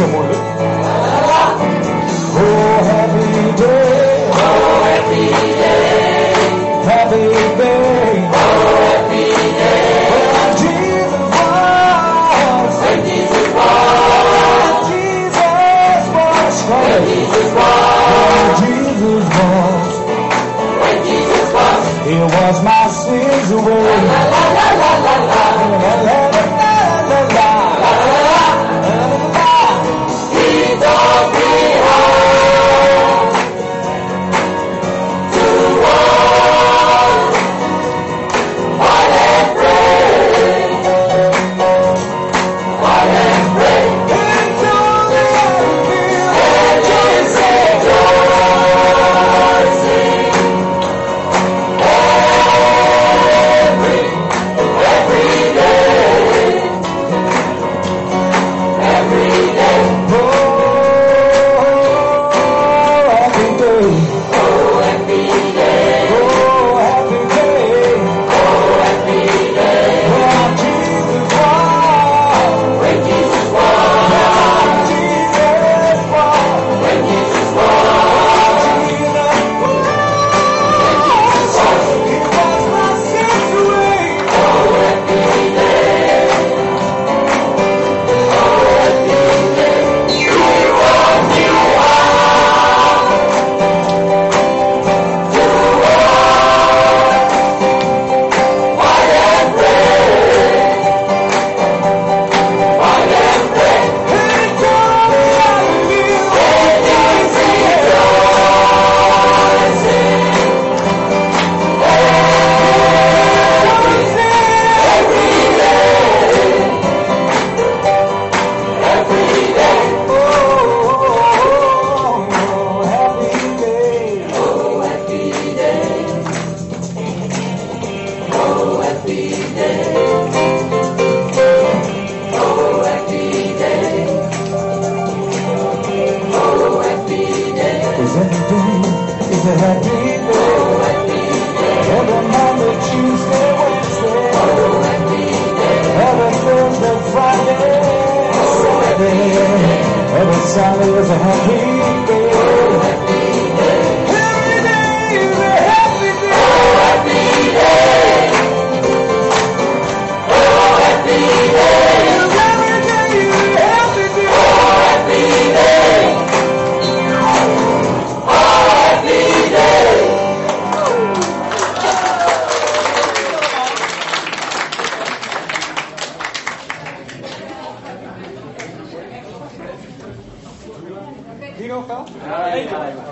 zo moeilijk. Oh, happy day. Oh, happy day. Happy day. Oh, happy day. When Jesus was. When Jesus was. Jesus was. When Jesus When was. Jesus was. When Jesus was. He was my sins away. La la la la la la. La, la, la, la, la, la. He took me home to walk white and pray, white and pray, and is rejoicing every, every day, every day. Oh, happy day. Oh, happy day. Oh, happy day. When Jesus was. When Jesus was. Jesus was. When Jesus was. He was my sins away. Oh, happy day. Oh, happy day. He brought me out to walk white and pray, white and pray. He told me how to live. And he's rejoicing every day, Oh, happy day. oh, happy day. Oh, happy day. Oh, happy day. Oh, happy day. Cause every day is a happy day. Oh, happy day. Every Monday, Tuesday, Wednesday. Oh, happy day. Every Thursday, Friday, Saturday. Every Sunday is a happy day. Happy day. Every day is a happy day. Oh, happy day. Oh, happy day. Every day is a happy day. Oh, happy day. Oh, happy day. Wie nog gaat?